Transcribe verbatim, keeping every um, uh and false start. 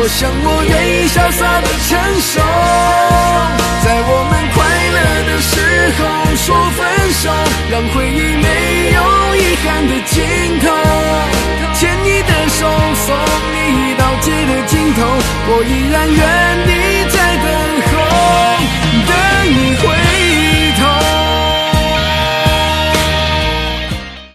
我想我愿意潇洒的承受，在我们快乐的时候说分手，让回忆没有遗憾的尽头，牵你的手，送你到街的尽头，我依然愿意